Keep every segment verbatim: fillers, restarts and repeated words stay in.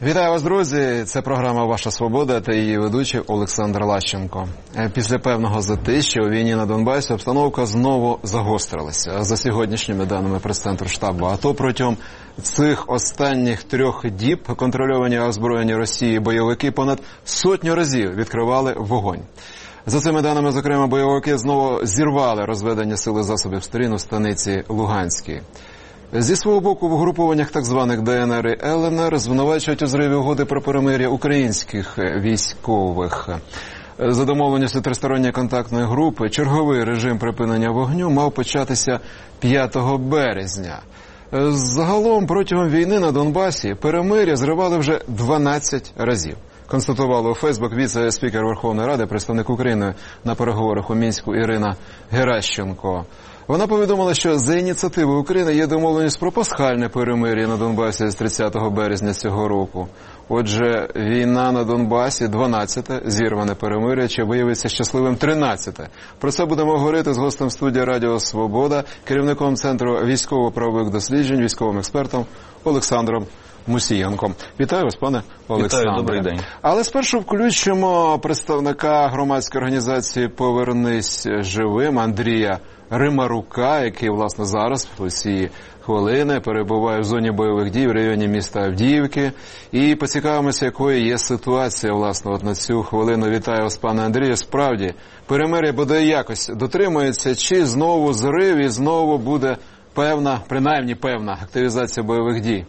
Вітаю вас, друзі! Це програма «Ваша свобода» та її ведучий Олександр Лащенко. Після певного затища у війні на Донбасі обстановка знову загострилася. За сьогоднішніми даними прес-центру штабу АТО, протягом цих останніх трьох діб контрольовані озброєні Росії бойовики понад сотню разів відкривали вогонь. За цими даними, зокрема, бойовики знову зірвали розведення сили засобів сторін у станиці Луганській. Зі свого боку, в угрупованнях так званих ДНР і ЛНР звинувачують у зриві угоди про перемир'я українських військових. За домовленістю тристоронньої контактної групи, черговий режим припинення вогню мав початися п'ятого березня. Загалом, протягом війни на Донбасі перемир'я зривали вже дванадцять разів. Констатувала у Фейсбук віце-спікер Верховної Ради, представник України на переговорах у Мінську Ірина Геращенко. Вона повідомила, що за ініціативою України є домовленість про пасхальне перемир'я на Донбасі з тридцятого березня цього року. Отже, війна на Донбасі – дванадцяте, зірване перемир'я, чи виявиться щасливим тринадцяте. Про це будемо говорити з гостем студії Радіо Свобода, керівником Центру військово-правових досліджень, військовим експертом Олександром Мусієнком. Вітаю вас, пане Олександре. Вітаю, добрий день. Але спершу включимо представника громадської організації «Повернись живим» Андрія Римарука, який, власне, зараз в ці хвилини перебуває в зоні бойових дій в районі міста Авдіївки. І поцікавимося, якою є ситуація, власне, от на цю хвилину. Вітаю вас, пане Андрію. Справді, перемир'я буде якось дотримується, чи знову зрив і знову буде певна, принаймні певна, активізація бойових дій?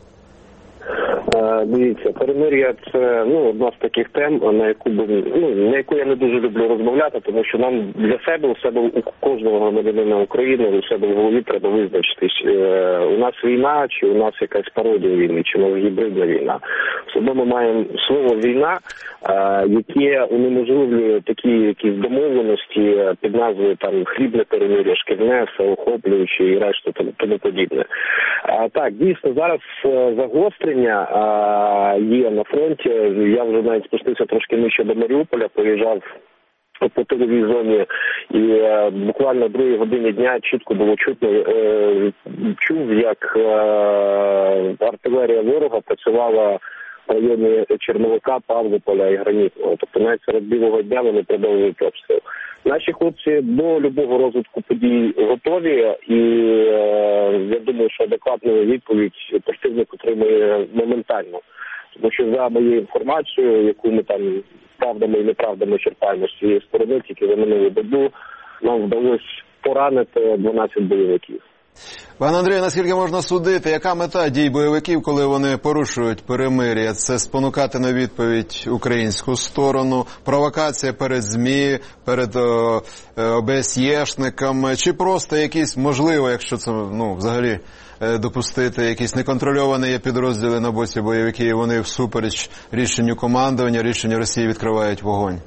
Дивіться, перемир'я – це ну, одна з таких тем, на яку ну, на яку я не дуже люблю розмовляти, тому що нам для себе, у себе у кожного громадянина України, у себе в голові треба визначитись, е, у нас війна, чи у нас якась пародія війни, чи у нас гібридна війна. Все одно ми маємо слово «війна», е, яке унеможливлює такі якісь домовленості під назвою там «хлібне перемир'я», «шкільне», «всеохоплююче» і решта тому подібне. Е, так, дійсно, зараз загострення є на фронті. Я вже навіть спустився трошки нижче до Маріуполя, поїжджав по тиловій зоні і е, буквально в другій годині дня чітко було чутно, е, чув, як е, артилерія ворога працювала в районі Черновика, Павлополя і Гранітного. Тобто навіть серед білого дня вони продовжують обстріл. Наші хлопці до любого розвитку подій готові, і е, я думаю, що адекватну відповідь противник отримує моментально. Тому що за моєю інформацією, яку ми там правдами і неправдами черпаємо з цієї сторони, тільки за минулу добу нам вдалося поранити дванадцять бойовиків. Пане Андрію, наскільки можна судити, яка мета дій бойовиків, коли вони порушують перемир'я? Це спонукати на відповідь українську сторону, провокація перед ЗМІ, перед ОБСЄшниками, чи просто якісь, можливо, якщо це ну, взагалі допустити, якісь неконтрольовані є підрозділи на боці бойовиків, і вони всупереч рішенню командування, рішенню Росії відкривають вогонь?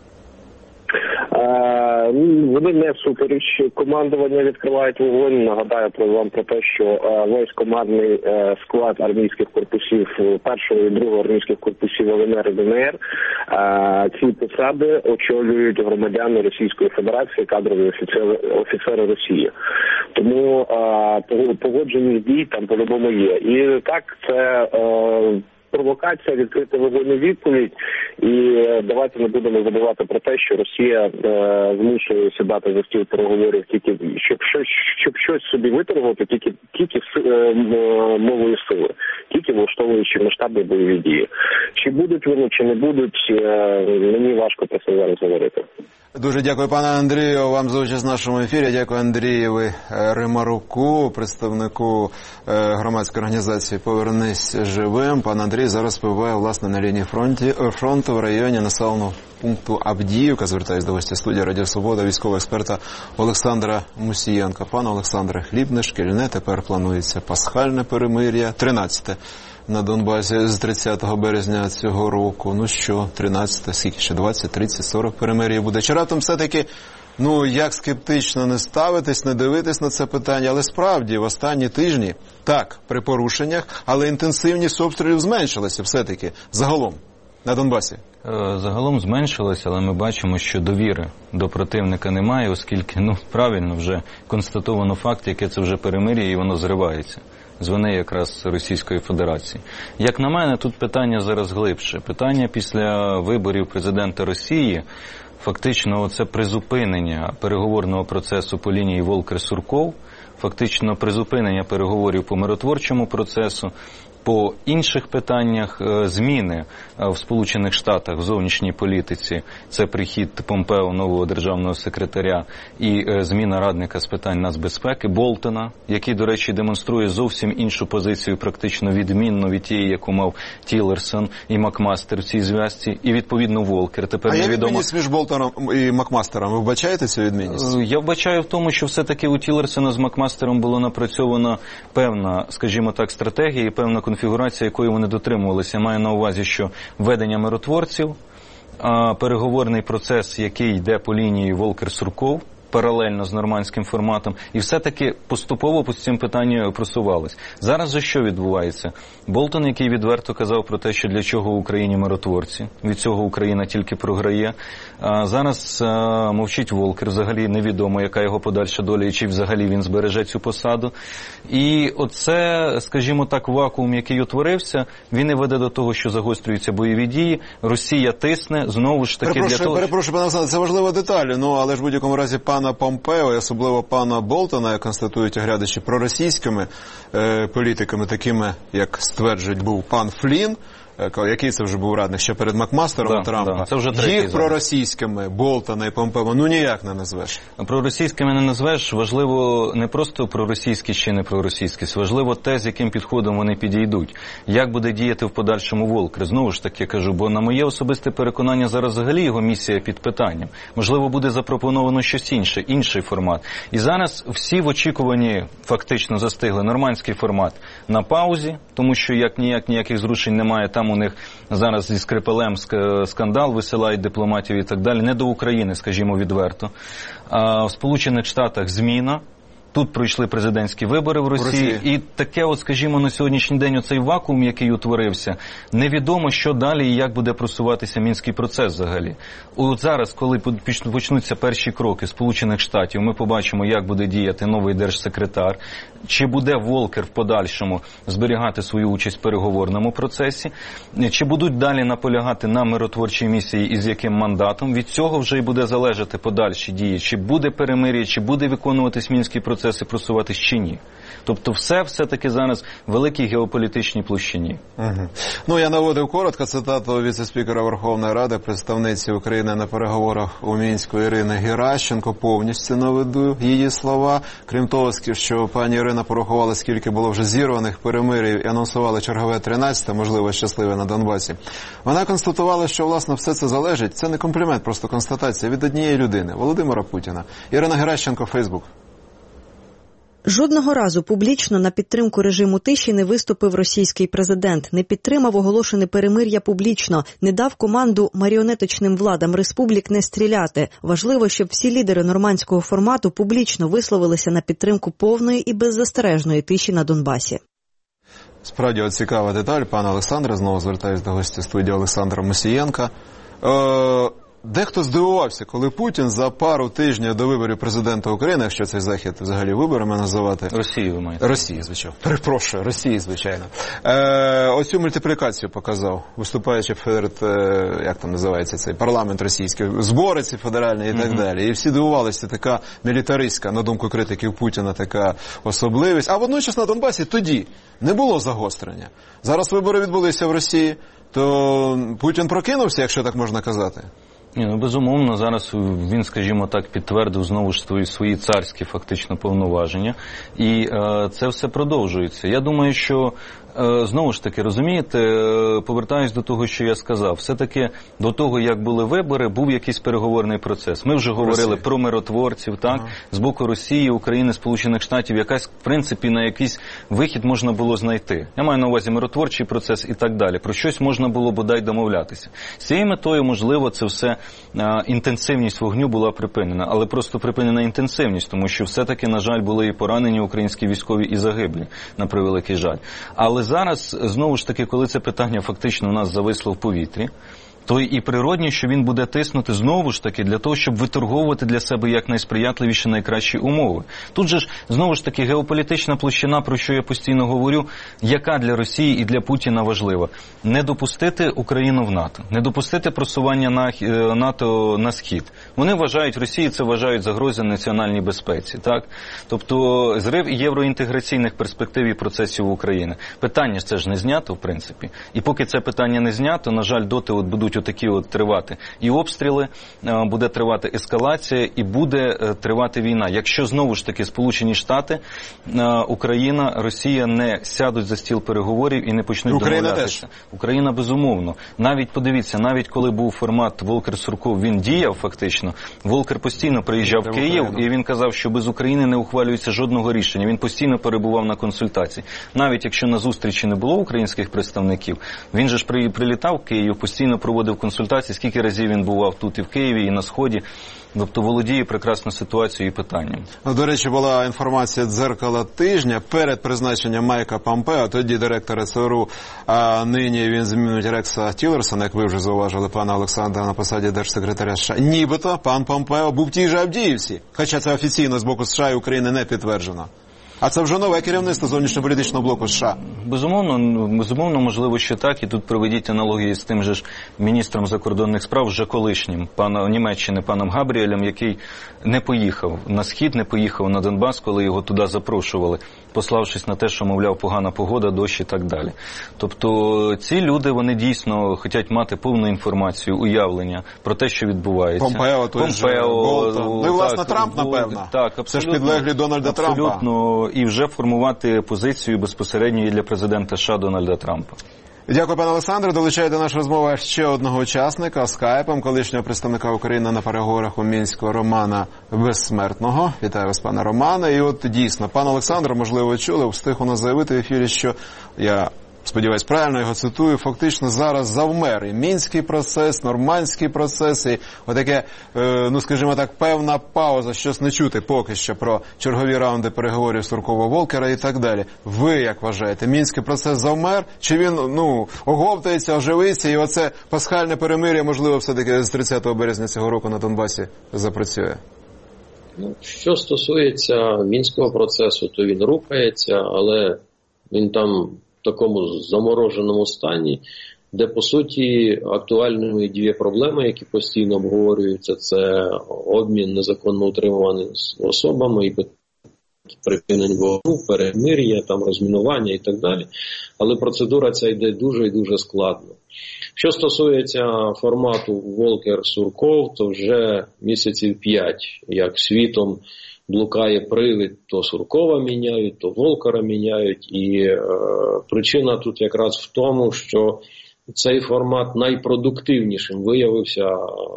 Вони не всупереч командування відкривають вогонь. Нагадаю про вам про те, що весь командний склад армійських корпусів першого і другого армійських корпусів ЛНР і ДНР, ці посади очолюють громадяни Російської Федерації, кадрові офіцери, офіцери Росії. Тому погодженість дій там по-любому є. І так, це провокація, відкрити вогонь у відповідь, і давайте не будемо забувати про те, що Росія е, змушує сідати за стіл переговорів тільки, щоб щось, щоб щось собі виторгувати, тільки, тільки е, мовою сили, тільки влаштовуючи масштабні бойові дії. Чи будуть вони, чи не будуть, е, мені важко про це зараз говорити. Дуже дякую, пане Андрію, вам за участь в нашому ефірі. Дякую Андрієві Римаруку, представнику громадської організації «Повернись живим». Пан Андрій зараз перебуває, власне, на лінії фронті, фронту в районі населеного пункту Авдіївка. Звертаюсь до гостя студії Радіо Свобода, військового експерта Олександра Мусієнка. Пане Олександре, хлібне, шкільне, тепер планується пасхальне перемир'я, тринадцяте на Донбасі з тридцятого березня цього року. Ну що, тринадцяте, скільки ще, двадцять, тридцять, сорок перемир'я буде? Чи раптом все-таки, ну, як скептично не ставитись, не дивитись на це питання, але справді в останні тижні, так, при порушеннях, але інтенсивність обстрілів зменшилася все-таки загалом на Донбасі? Загалом зменшилося, але ми бачимо, що довіри до противника немає, оскільки, ну, правильно вже констатовано факт, яке це вже перемир'я, і воно зривається. з вини якраз Російської Федерації. Як на мене, тут питання зараз глибше. Питання після виборів президента Росії, фактично це призупинення переговорного процесу по лінії Волкер-Сурков, фактично призупинення переговорів по миротворчому процесу, по інших питаннях зміни в Сполучених Штатах в зовнішній політиці, це прихід Помпео, нового державного секретаря, і зміна радника з питань нацбезпеки Болтона, який, до речі, демонструє зовсім іншу позицію, практично відмінно від тієї, яку мав Тіллерсон і Макмастер в цій зв'язці, і, відповідно, Волкер. Тепер а невідомо... є відмінність між Болтоном і Макмастером? Ви вбачаєте цю відмінність? Я вбачаю в тому, що все-таки у Тіллерсона з Макмастером було напрацьована певна, скажімо так, стратегія і певна конфігурація, якої вони дотримувалися. Маю на увазі, що введення миротворців, переговорний процес, який йде по лінії Волкер-Сурков, паралельно з нормандським форматом, і все-таки поступово по цим питанням просувалось. Зараз же що відбувається? Болтон, який відверто казав про те, що для чого в Україні миротворці, від цього Україна тільки програє. А зараз а, мовчить Волкер, взагалі невідомо, яка його подальша доля, і чи взагалі він збереже цю посаду. І оце, скажімо так, вакуум, який утворився, він і веде до того, що загострюються бойові дії, Росія тисне, знову ж таки перепрошую, для того... Перепрошую, пане Олександре, це важлива деталь, ну, але ж в будь-якому разі пана Помпео, і особливо пана Болтона, як констатують оглядачі, проросійськими е, політиками, такими, як стверджують, був пан Флін, який це вже був радник ще перед Макмастером да, Трампа, да, це вже третій їх проросійськими, Болтона і Помпео, ну ніяк не назвеш. Проросійськими не назвеш, важливо не просто проросійські чи не проросійські, важливо те, з яким підходом вони підійдуть. Як буде діяти в подальшому Волкер, знову ж таки кажу, бо на моє особисте переконання зараз взагалі його місія під питанням. Можливо, буде запропоновано щось інше, інший формат. І зараз всі в очікуванні фактично застигли. Нормандський формат на паузі, тому що як ніяк ніяких зрушень немає, там у них зараз зі Скрипалем скандал, висилають дипломатів і так далі. Не до України, скажімо відверто. А в Сполучених Штатах зміна. Тут пройшли президентські вибори в Росії, в Росії. І таке, от, скажімо, на сьогоднішній день оцей вакуум, який утворився, невідомо, що далі і як буде просуватися Мінський процес взагалі. От зараз, коли почнуться перші кроки Сполучених Штатів, ми побачимо, як буде діяти новий держсекретар, чи буде Волкер в подальшому зберігати свою участь в переговорному процесі, чи будуть далі наполягати на миротворчій місії і з яким мандатом. Від цього вже й буде залежати подальші дії, чи буде перемир'я, чи буде виконуватись Мінський процес, процеси просуватись чи ні. Тобто все все-таки зараз в великій геополітичній площині. Угу. Ну, я наводив коротко цитату віце-спікера Верховної Ради, представниці України на переговорах у Мінську Ірини Геращенко, повністю наведу її слова. Крім того, що пані Ірина порахувала, скільки було вже зірваних перемирів і анонсували чергове тринадцяте, можливо, щасливе на Донбасі. Вона констатувала, що, власне, все це залежить, це не комплімент, просто констатація від однієї людини, Володимира Путіна. Ірина Геращенко, Фейсбук. Жодного разу публічно на підтримку режиму тиші не виступив російський президент, не підтримав оголошене перемир'я публічно, не дав команду маріонеточним владам республік не стріляти. Важливо, щоб всі лідери нормандського формату публічно висловилися на підтримку повної і беззастережної тиші на Донбасі. Справді, от цікава деталь, пане Олександре, знову звертаюсь до гостя студії Олександра Мусієнка. Е- Дехто здивувався, коли Путін за пару тижнів до виборів президента України, якщо цей захід взагалі виборами називати... Росії, ви маєте. Росії, звичайно. Перепрошую, Росії, звичайно. Е, ось цю мультиплікацію показав, виступаючи перед, е, як там називається цей парламент російський, збори ці федеральні і так mm-hmm. далі. І всі дивувалися, така мілітаристська, на думку критиків Путіна, така особливість. А водночас на Донбасі тоді не було загострення. Зараз вибори відбулися в Росії, то Путін прокинувся, якщо так можна казати. Ні, ну, безумовно, зараз він, скажімо так, підтвердив знову ж свої, свої царські фактично повноваження, і е, це все продовжується. Я думаю, що е, знову ж таки, розумієте, е, повертаюсь до того, що я сказав, все-таки до того, як були вибори, був якийсь переговорний процес. Ми вже говорили Росія. про миротворців, так, ага. з боку Росії, України, Сполучених Штатів, якась, в принципі, на якийсь вихід можна було знайти. Я маю на увазі миротворчий процес і так далі. Про щось можна було бодай домовлятися. З цією метою, можливо, це все інтенсивність вогню була припинена, але просто припинена інтенсивність, тому що все-таки, на жаль, були і поранені українські військові, і загиблі, на превеликий жаль. Але зараз, знову ж таки, коли це питання фактично у нас зависло в повітрі, то і природні, що він буде тиснути знову ж таки для того, щоб виторговувати для себе якнайсприятливіші, найкращі умови. Тут же ж, знову ж таки, геополітична площина, про що я постійно говорю, яка для Росії і для Путіна важлива. Не допустити Україну в НАТО, не допустити просування на НАТО на схід. Вони вважають, Росії це вважають загрозою національній безпеці, так? Тобто зрив євроінтеграційних перспектив і процесів України. Питання ж це ж не знято, в принципі. І поки це питання не знято, на жаль, доти от будуть отакі от тривати і обстріли, буде тривати ескалація і буде тривати війна. Якщо знову ж таки Сполучені Штати, Україна, Росія не сядуть за стіл переговорів і не почнуть Україна домовлятися. Теж. Україна безумовно. Навіть подивіться, навіть коли був формат Волкер-Сурков, він діяв фактично. Волкер постійно приїжджав в Київ і він казав, що без України не ухвалюється жодного рішення. Він постійно перебував на консультації. Навіть якщо на зустрічі не було українських представників, він же ж при, прилітав в Київ, постійно проводив консультації, скільки разів він бував тут і в Києві, і на Сході. Тобто володіє прекрасно ситуацією і питанням. До речі, була інформація «Дзеркала тижня» перед призначенням Майка Помпео, тоді директора ЦРУ, а нині він змінить Рекса Тіллерсона, як ви вже зауважили, пана Олександра, на посаді держсекретаря США. Нібито пан Помпео був в тій же Авдіївці, хоча це офіційно з боку США і України не підтверджено. А це вже нове керівництво зовнішньополітичного блоку США. Безумовно, безумовно, можливо, що так. І тут проведіть аналогії з тим же ж міністром закордонних справ, вже колишнім, паном Німеччини, паном Габріелем, який не поїхав на Схід, не поїхав на Донбас, коли його туди запрошували, пославшись на те, що, мовляв, погана погода, дощ і так далі. Тобто ці люди, вони дійсно хочуть мати повну інформацію, уявлення про те, що відбувається. Помпео, той же Болтон. Ну і, власне, так, Трамп, напевно. Так, абсолютно. Це ж підлеглі Дональда Трампа. Абсолютно. І вже формувати позицію безпосередньо і для президента США Дональда Трампа. Дякую, пане Олександре. Долучаю до нашої розмови ще одного учасника скайпом, колишнього представника України на переговорах у Мінську Романа Безсмертного. Вітаю вас, пане Романе. І от дійсно, пан Олександр, можливо, чули, встиг у нас заявити в ефірі, що я... сподіваюсь, правильно його цитую, фактично зараз завмер і мінський процес, нормандський процес, і отаке, е, ну скажімо так, певна пауза, щось не чути поки що про чергові раунди переговорів Суркова-Волкера і так далі. Ви як вважаєте, мінський процес завмер, чи він, ну, оговтається, оживиться, і оце пасхальне перемир'я, можливо, все-таки з тридцятого березня цього року на Донбасі запрацює? Ну, що стосується мінського процесу, то він рухається, але він там в такому замороженому стані, де, по суті, актуальними дві проблеми, які постійно обговорюються, це обмін незаконно утримуваними особами і припинення вогню, перемир'я, там розмінування і так далі. Але процедура ця йде дуже і дуже складно. Що стосується формату Волкер-Сурков, то вже місяців п'ять, як світом блукає привид, то Суркова міняють, то Волкера міняють. І е, причина тут якраз в тому, що цей формат найпродуктивнішим виявився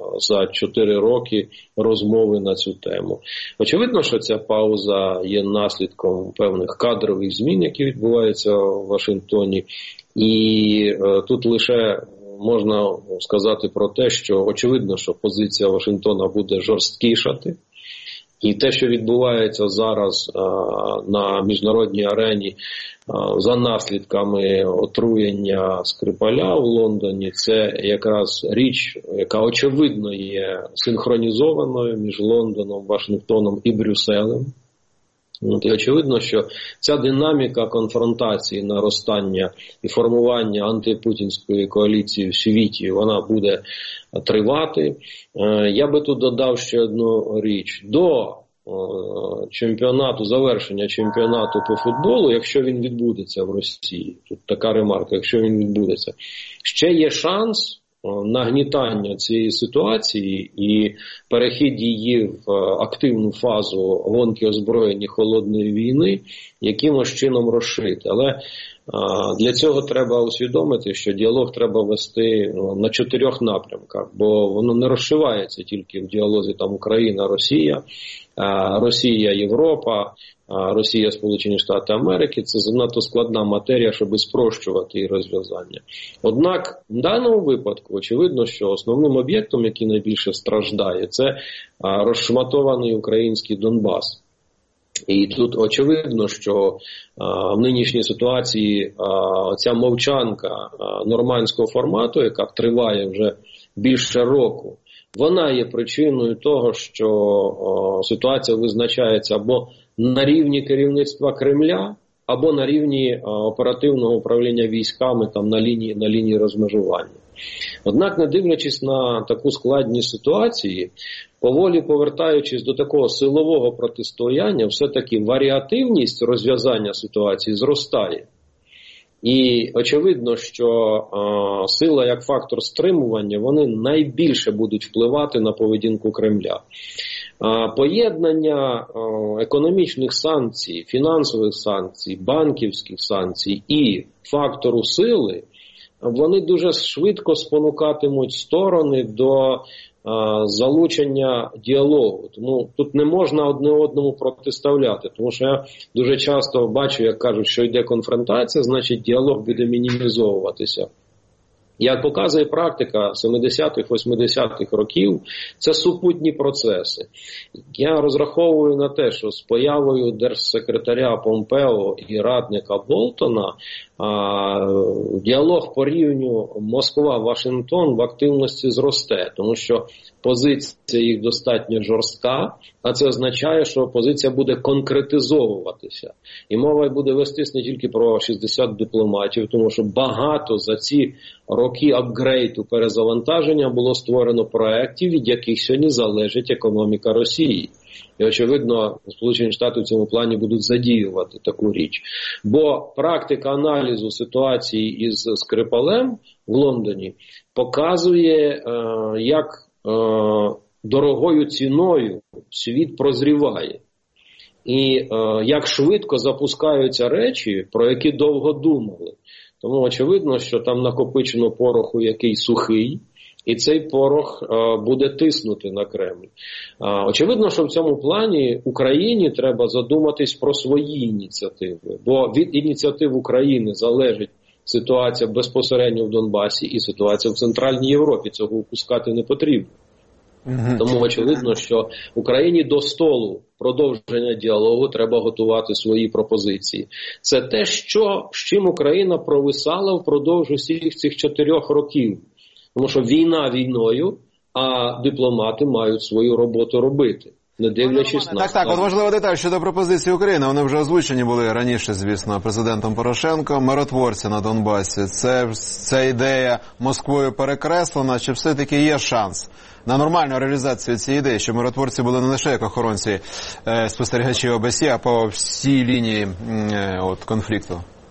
за чотири роки розмови на цю тему. Очевидно, що ця пауза є наслідком певних кадрових змін, які відбуваються в Вашингтоні. І е, тут лише можна сказати про те, що очевидно, що позиція Вашингтона буде жорсткішати. І те, що відбувається зараз а, на міжнародній арені а, за наслідками отруєння Скрипаля в Лондоні, це якраз річ, яка очевидно є синхронізованою між Лондоном, Вашингтоном і Брюсселем. І очевидно, що ця динаміка конфронтації, наростання і формування антипутінської коаліції в світі, вона буде тривати. Я би тут додав ще одну річ. До чемпіонату, завершення чемпіонату по футболу, якщо він відбудеться в Росії, тут така ремарка, якщо він відбудеться, ще є шанс нагнітання цієї ситуації і перехід її в активну фазу гонки озброєння холодної війни якимось чином розширити. Але а, для цього треба усвідомити, що діалог треба вести ну, на чотирьох напрямках, бо воно не розшивається тільки в діалозі там Україна-Росія, а, Росія-Європа, а, Росія-Сполучені Штати Америки. Це занадто складна матерія, щоб спрощувати її розв'язання. Однак в даному випадку очевидно, що основним об'єктом, який найбільше страждає, це а, розшматований український Донбас. І тут очевидно, що а, в нинішній ситуації а, ця мовчанка а, нормандського формату, яка триває вже більше року, вона є причиною того, що о, ситуація визначається або на рівні керівництва Кремля, або на рівні о, оперативного управління військами там, на лінії, на лінії розмежування. Однак, не дивлячись на таку складність ситуації, поволі повертаючись до такого силового протистояння, все-таки варіативність розв'язання ситуації зростає. І очевидно, що а, сила як фактор стримування, вони найбільше будуть впливати на поведінку Кремля. А, поєднання а, економічних санкцій, фінансових санкцій, банківських санкцій і фактору сили, вони дуже швидко спонукатимуть сторони до а, залучення діалогу. Тому тут не можна одне одному протиставляти. Тому що я дуже часто бачу, як кажуть, що йде конфронтація, значить діалог буде мінімізовуватися. Як показує практика семидесятих, восьмидесятих років, це супутні процеси. Я розраховую на те, що з появою держсекретаря Помпео і радника Болтона а, діалог по рівню Москва-Вашингтон в активності зросте, тому що позиція їх достатньо жорстка, а це означає, що позиція буде конкретизовуватися. І мова буде вестись не тільки про шістдесят дипломатів, тому що багато за ці роки апгрейду, перезавантаження було створено проєктів, від яких сьогодні залежить економіка Росії. І, очевидно, Сполучені Штати в цьому плані будуть задіювати таку річ. Бо практика аналізу ситуації із Скрипалем в Лондоні показує, е, як е, дорогою ціною світ прозріває. І е, як швидко запускаються речі, про які довго думали. Тому очевидно, що там накопичено пороху, який сухий, і цей порох е, буде тиснути на Кремль. Е, очевидно, що в цьому плані Україні треба задуматись про свої ініціативи. Бо від ініціатив України залежить ситуація безпосередньо в Донбасі і ситуація в Центральній Європі. Цього упускати не потрібно. Тому очевидно, що Україні до столу продовження діалогу треба готувати свої пропозиції. Це те, що, з чим Україна провисала впродовж усіх цих чотирьох років. Тому що війна війною, а дипломати мають свою роботу робити. Не дивлячись на... Так, так, от важлива деталь щодо пропозиції України. Вони вже озвучені були раніше, звісно, президентом Порошенко. Миротворці на Донбасі. Це, ця ідея Москвою перекреслена, чи все-таки є шанс на нормальну реалізацію цієї ідеї, що миротворці були не лише як охоронці е, спостерігачі О Б С Є, а по всій лінії е, от, конфлікту?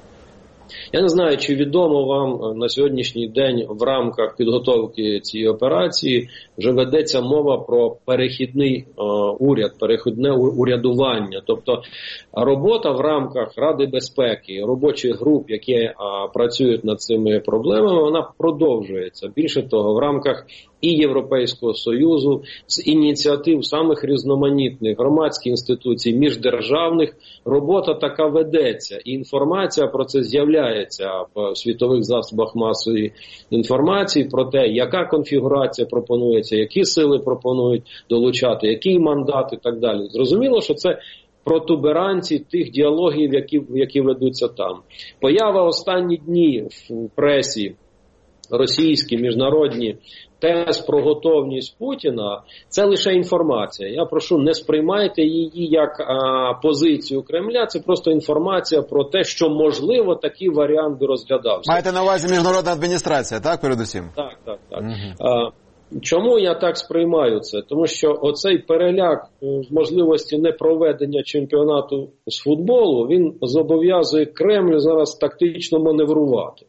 Я не знаю, чи відомо вам на сьогоднішній день в рамках підготовки цієї операції вже ведеться мова про перехідний е, уряд, перехідне урядування. Тобто робота в рамках Ради безпеки, робочих груп, які е, працюють над цими проблемами, вона продовжується. Більше того, в рамках і Європейського Союзу, з ініціатив самих різноманітних громадських інституцій, міждержавних, робота така ведеться. І інформація про це з'являється в світових засобах масової інформації про те, яка конфігурація пропонується, які сили пропонують долучати, який мандат і так далі. Зрозуміло, що це протуберанці тих діалогів, які, які ведуться там. Поява останні дні в пресі російські, міжнародні, тез про готовність Путіна – це лише інформація. Я прошу, не сприймайте її як а, позицію Кремля, це просто інформація про те, що, можливо, такий варіант би розглядався. Маєте на увазі міжнародна адміністрація, так, передусім? Так, так, так. Угу. А, чому я так сприймаю це? Тому що оцей переляк можливості непроведення чемпіонату з футболу, він зобов'язує Кремль зараз тактично маневрувати.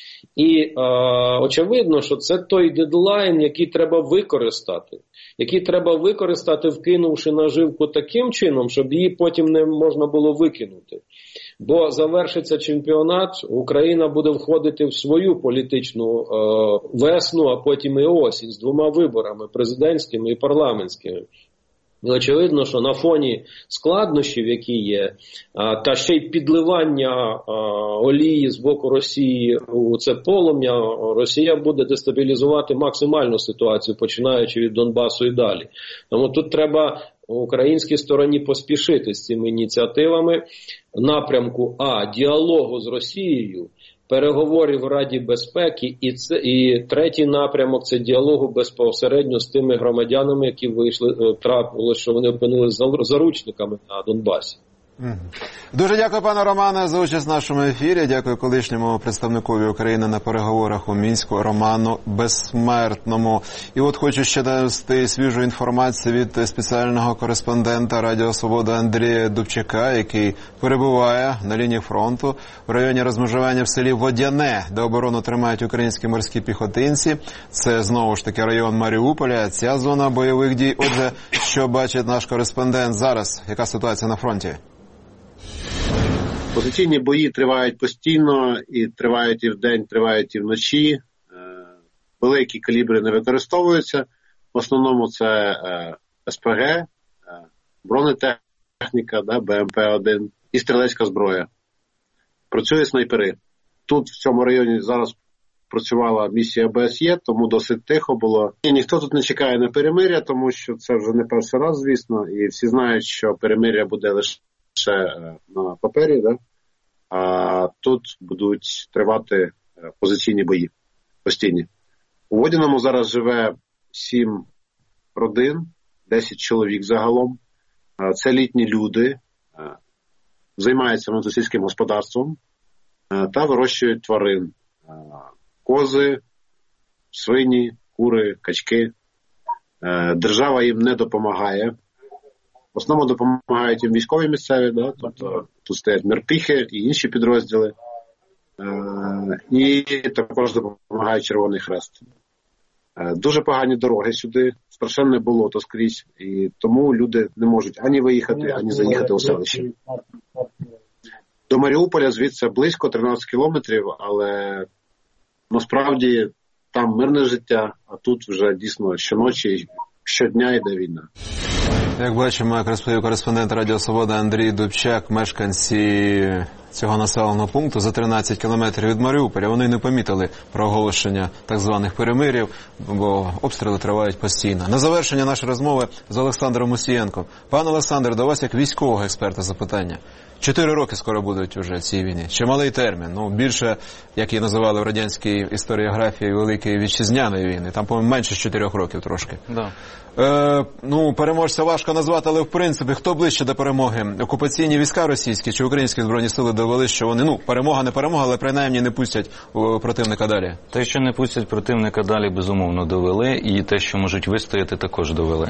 І е, очевидно, що це той дедлайн, який треба використати. Який треба використати, вкинувши наживку таким чином, щоб її потім не можна було викинути. Бо завершиться чемпіонат, Україна буде входити в свою політичну е, весну, а потім і осінь з двома виборами, президентськими і парламентськими. І очевидно, що на фоні складнощів, які є, та ще й підливання олії з боку Росії у це полум'я, Росія буде дестабілізувати максимальну ситуацію, починаючи від Донбасу і далі. Тому тут треба українській стороні поспішити з цими ініціативами напрямку а. діалогу з Росією переговорів в Раді безпеки, і це і третій напрямок – це діалогу безпосередньо з тими громадянами, які вийшли, трапило, що вони опинилися заручниками на Донбасі. Дуже дякую, пане Романе, за участь в нашому ефірі. Дякую колишньому представникові України на переговорах у Мінську Роману Безсмертному. І от хочу ще дати свіжу інформацію від спеціального кореспондента Радіо Свобода Андрія Дубчака, який перебуває на лінії фронту в районі розмежування в селі Водяне, де оборону тримають українські морські піхотинці. Це знову ж таки район Маріуполя, ця зона бойових дій. Отже, що бачить наш кореспондент зараз? Яка ситуація на фронті? Позиційні бої тривають постійно, і тривають і вдень, тривають і вночі. Великі калібри не використовуються. В основному це ес пе ге, бронетехніка, бе ем пе один і стрілецька зброя. Працюють снайпери. Тут, в цьому районі, зараз працювала місія бе ес є, тому досить тихо було. І ніхто тут не чекає на перемиря, тому що це вже не перший раз, звісно, і всі знають, що перемиря буде лише ще на папері, да? А тут будуть тривати позиційні бої постійні. У Водяному зараз живе сім родин, десять чоловік загалом. Це літні люди, займаються мотосільським господарством та вирощують тварин. Кози, свині, кури, качки. Держава їм не допомагає. В основному допомагають їм військові місцеві, да? Тобто тут стоять мирпіхи і інші підрозділи. Е- і також допомагає Червоний Хрест. Е- дуже погані дороги сюди, страшенне болото скрізь, і тому люди не можуть ані виїхати, ані заїхати у селище. До Маріуполя звідси близько тринадцять кілометрів, але насправді там мирне життя, а тут вже дійсно щоночі, щодня йде війна. Як бачимо, як розповів кореспондент Радіо Свобода Андрій Дубчак, мешканці цього населеного пункту за тринадцять кілометрів від Маріуполя, вони не помітили про оголошення так званих перемирів, бо обстріли тривають постійно. На завершення нашої розмови з Олександром Мусієнком. Пане Олександр, до вас як військового експерта запитання. Чотири роки скоро будуть уже цій війні. Чималий термін. Ну, більше, як її називали в радянській історіографії, Великої Вітчизняної війни. Там, по-моєму, менше чотирьох років трошки. Да. Е, ну, переможця важко назвати, але в принципі, хто ближче до перемоги? Окупаційні війська російські чи українські збройні сили довели, що вони, ну, перемога не перемога, але принаймні не пустять противника далі? Те, що не пустять противника далі, безумовно довели, і те, що можуть вистояти, також довели.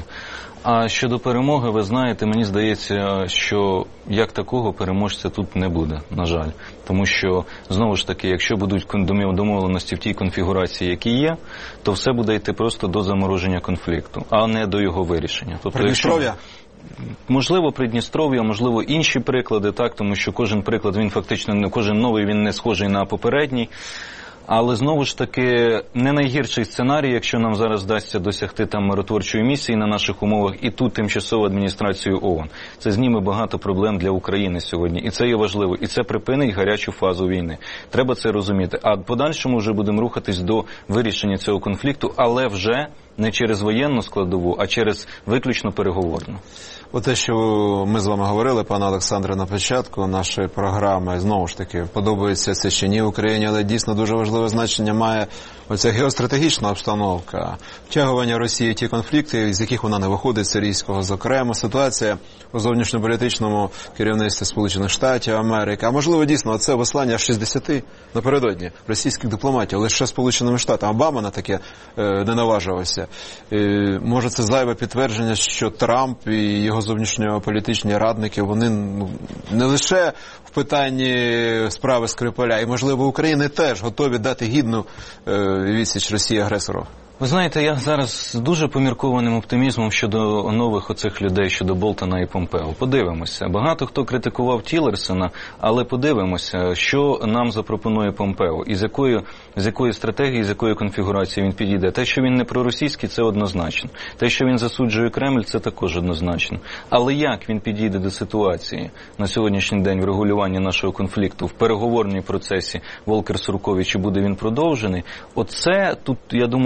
А щодо перемоги, ви знаєте, мені здається, що як такого переможця тут не буде, на жаль. Тому що, знову ж таки, якщо будуть домовленості в тій конфігурації, які є, то все буде йти просто до замороження конфлікту, а не до його вирішення. Тобто, Придністров'я? Якщо... Можливо, Придністров'я, можливо, інші приклади, так, тому що кожен приклад, він фактично, кожен новий, він не схожий на попередній. Але, знову ж таки, не найгірший сценарій, якщо нам зараз вдасться досягти там миротворчої місії на наших умовах, і тут тимчасову адміністрацію ООН. Це зніме багато проблем для України сьогодні. І це є важливо. І це припинить гарячу фазу війни. Треба це розуміти. А в подальшому вже будемо рухатись до вирішення цього конфлікту, але вже не через воєнну складову, а через виключно переговорну. Оте, що ми з вами говорили, пане Олександре, на початку нашої програми, знову ж таки, подобається це чи ні Україні, але дійсно дуже важливе значення має оця геостратегічна обстановка, втягування Росії в ті конфлікти, з яких вона не виходить, сирійського, зокрема, ситуація у зовнішньополітичному керівництві Сполучених Штатів Америки, а можливо дійсно оце вислання шістдесяти напередодні російських дипломатів, лише Сполученими Штатами. Обама на таке е, не наважувався. Е, може це зайве підтвердження, що Трамп і його зовнішньополітичні радники, вони ну, не лише в питанні справи Скрипаля, і можливо України теж готові дати гідну е, відсіч Росії агресору. Ви знаєте, я зараз з дуже поміркованим оптимізмом щодо нових оцих людей, щодо Болтона і Помпео. Подивимося. Багато хто критикував Тілерсона, але подивимося, що нам запропонує Помпео, і з якої, з якої стратегії, з якої конфігурації він підійде. Те, що він не проросійський, це однозначно. Те, що він засуджує Кремль, це також однозначно. Але як він підійде до ситуації на сьогоднішній день в регулюванні нашого конфлікту, в переговорній процесі Волкер-Суркові, чи буде він продовжений, оце тут, я думаю, що треба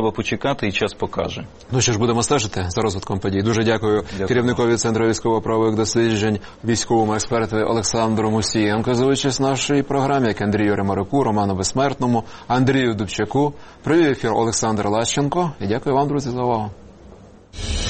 треба почекати, і час покаже. Ну що ж, будемо стежити за розвитком подій. Дуже дякую, дякую. керівникові Центру військово-правових досліджень, військовому експерту Олександру Мусієнко за участь в нашій програмі, як Андрію Ремарику, Роману Безсмертному, Андрію Дубчаку. Привів ефір Олександр Лащенко. І дякую вам, друзі, за увагу.